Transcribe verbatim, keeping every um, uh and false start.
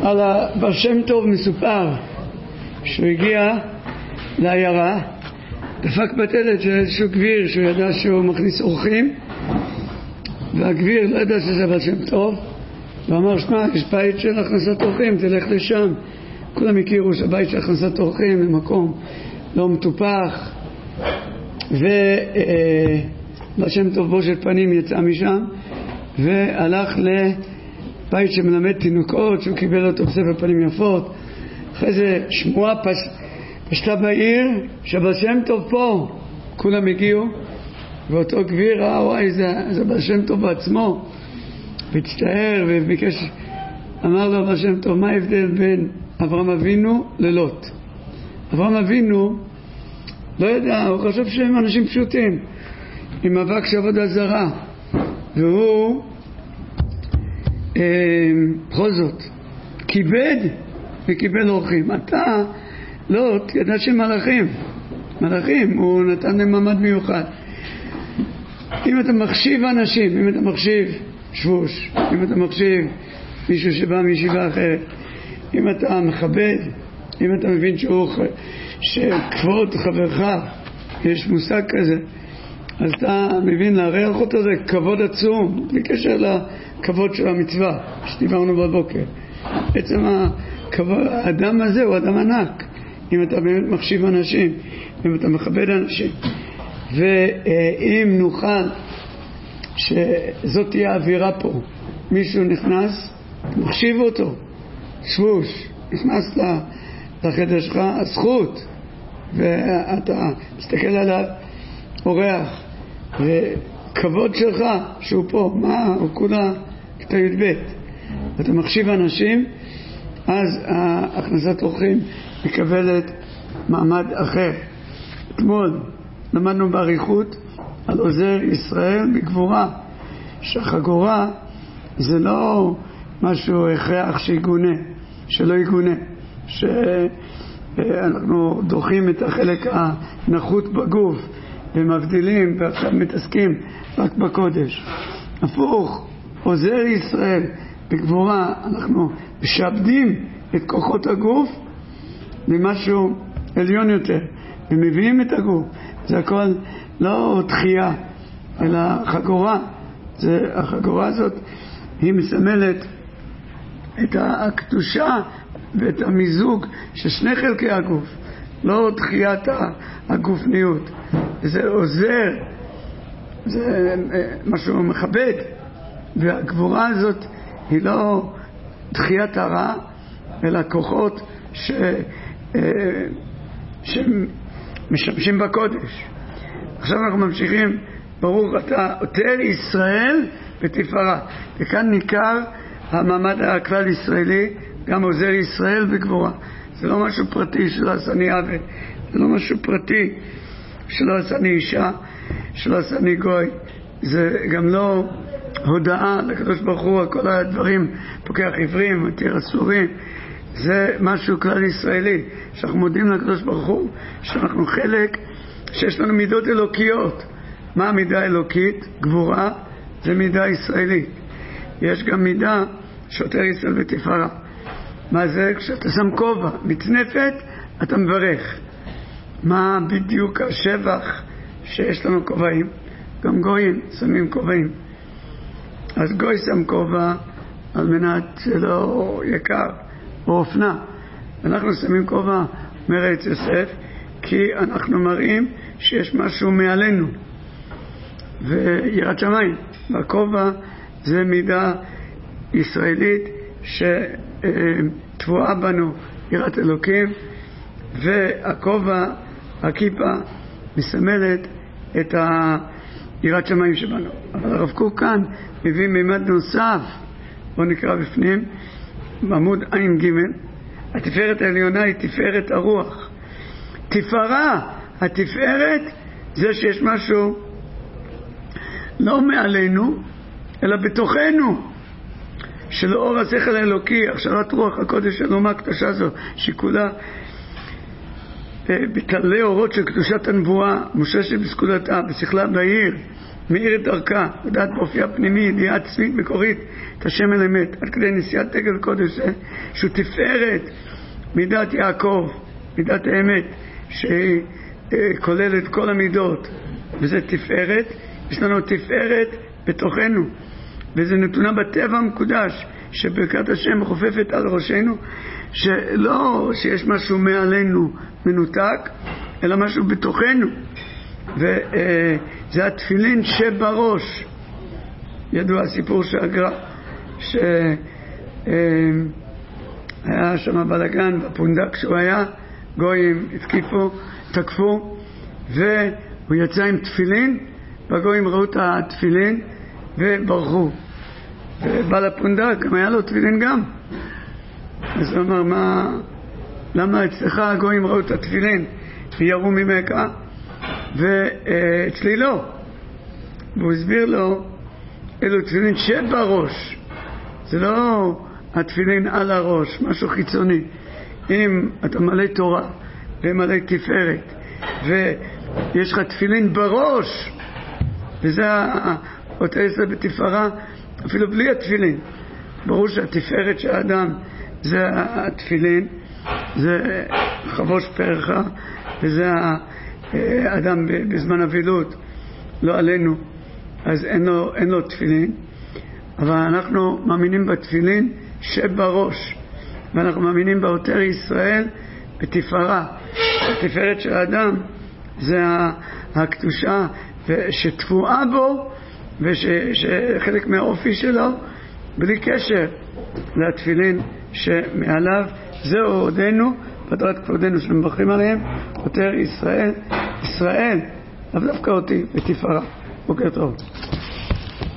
על הבעל שם טוב מסופר שהוא הגיע לעיירה, דפק בדלת של איזשהו גביר שהוא ידע שהוא מכניס אורחים, והגביר לא ידע שזה בעל שם טוב, ואמר, שמע, יש בית של הכנסת אורחים, תלך לשם. כולם הכירו שהבית של הכנסת אורחים זה מקום לא מטופח, ובעל שם טוב בושת פנים יצא משם והלך לבית שמלמד תינוקות, שהוא קיבל אותו בספר פנים יפות. אחרי זה שמועה פש... פשטה בעיר שבעל שם טוב פה, כולם הגיעו, ואותו גביר ראה, וואי, זה, זה בעל שם טוב בעצמו, והצטער וביקש, אמר לו בעל שם טוב, מה ההבדל בין אברהם אבינו ללוט? אברהם אבינו לא ידע, הוא חשב שהם אנשים פשוטים עם אבק של עבודה זרה, והוא אה, בכל זאת כיבד וקיבל אורחים. אתה לוט ידע שמלאכים מלאכים, הוא נתן להם מעמד מיוחד. אם אתה מחשיב אנשים, אם אתה מחשיב שבוש, אם אתה מחשיב מישהו שבא מישיבה אחרת, אם אתה מכבד, אם אתה מבין שהוא שכבוד חברך, יש מושג כזה, אז אתה מבין להריח אותו, זה כבוד עצום בקשר לכבוד של המצווה שדיברנו בבוקר. בעצם הכבוד, האדם הזה הוא אדם ענק, אם אתה באמת מחשיב אנשים, אם אתה מכבד אנשים. ואם נוכל שזאת תהיה האווירה פה, מישהו נכנס, מחשיב אותו, שבוש, נכנס לחדר שלך, הזכות, ואתה מסתכל עליו, אורח, וכבוד שלך שהוא פה, מה, הוא כולה כתה י"ב, ואתה מחשיב אנשים, אז הכנסת אורחים מקבלת מעמד אחר. אתמול למדנו באריכות על עוזר ישראל בגבורה, שהחגורה זה לא משהו הכרח שיגונה, שלא יגונה, שאנחנו דוחים את החלק הנחות בגוף ומבדילים ועכשיו מתעסקים רק בקודש. הפוך, עוזר ישראל בגבורה, אנחנו משעבדים את כוחות הגוף למשהו עליון יותר ומביאים את הגוף. זה הכל לא דחייה אלא חגורה. זה, החגורה הזאת היא מסמלת את הקדושה ואת המיזוג של שני חלקי הגוף, לא דחיית הגופניות. זה עוזר, זה משהו מכבד, והגבורה הזאת היא לא דחיית הרע אלא כוחות ש... שמשמשים בקודש. עכשיו אנחנו ממשיכים, ברוך אתה עוטר ישראל בתפארה, וכאן ניכר המעמד הכלל ישראלי, גם עוזר ישראל בגבורה. זה לא משהו פרטי שלא עשני עבד, זה לא משהו פרטי שלא עשני אישה, שלא עשני גוי, זה גם לא הודעה לקדוש ברוך הוא על כל הדברים, פוקח עברים, מתיר אסורים. זה משהו כלל ישראלי, שאנחנו מודים לקדוש ברוך הוא שאנחנו חלק, שיש לנו מידות אלוקיות. מה המידה האלוקית? גבורה, זה מידה ישראלית. יש גם מידה שעוטר ישראל בתפארה. מה זה? כשאתה שם כובע מצנפת אתה מברך. מה בדיוק השבח שיש לנו כובעים? גם גויים שמים כובעים. אז גוי שם כובע על מנת שלא יקר או אופנה. אנחנו שמים כובע מרץ יוסף כי אנחנו מראים שיש משהו מעלינו ויראת שמיים. והכובע זה מידה ישראלית שתבואה בנו יראת אלוקים, והכובע, הכיפה, מסמלת את יראת שמיים שבנו. אבל הרב קוק כאן מביא מימד נוסף, בוא נקרא בפנים, בעמוד עין ג', התפארת העליונה היא תפארת הרוח. תפארה, התפארת זה שיש משהו לא מעלינו אלא בתוכנו, של אור השכל האלוקי, הכשרת רוח הקודש של אומה הקדושה הזו, שכולה בתלי אורות של קדושת הנבואה, מוששת בסקודתה, בשכלה בעיר, מאיר את דרכה, לדעת באופיה פנימי, ידיעה עצמית מקורית, את השם אל אמת, עד כדי נשיאת תגל קודש, שהוא תפארת מידת יעקב, מידת האמת, שהיא כוללת כל המידות, וזה תפארת. יש לנו תפארת בתוכנו, וזה נתונה בטבע המקודש, שברכת השם חופפת על ראשנו, שלא שיש משהו מעלינו מנותק, אלא משהו בתוכנו, וזה התפילין שבראש. ידוע הסיפור שהגר"א, שהיה שם בלגן בפונדק שהוא היה, גויים התקיפו, תקפו, והוא יצא עם תפילין, והגויים ראו את התפילין וברחו. ובא לפונדק, גם היה לו תפילין גם. אז הוא אמר, מה, למה אצלך הגויים ראו את התפילין ויראו ממך, ואצלי לא? והוא הסביר לו, אלו תפילין שבראש, זה לא התפילין על הראש, משהו חיצוני. אם אתה מלא תורה ומלא תפארת ויש לך תפילין בראש, וזה אותה עשר בתפארה, אפילו בלי התפילין, ברור שהתפארת של האדם זה התפילין, זה חבוש פרח, וזה האדם בזמן אבילות, לא עלינו, אז אין לו, אין לו תפילין. אבל אנחנו מאמינים בתפילין שבראש, ואנחנו מאמינים בעותר ישראל בתפארה. התפארת של האדם זה הקדושה שתפועה בו, ושחלק מהאופי שלו, בלי קשר לתפילין שמעליו. זהו עודנו, פטרת כבודנו שמברכים עליהם, עותר ישראל, ישראל, אבל דווקא אותי בתפארה. בוקר טוב.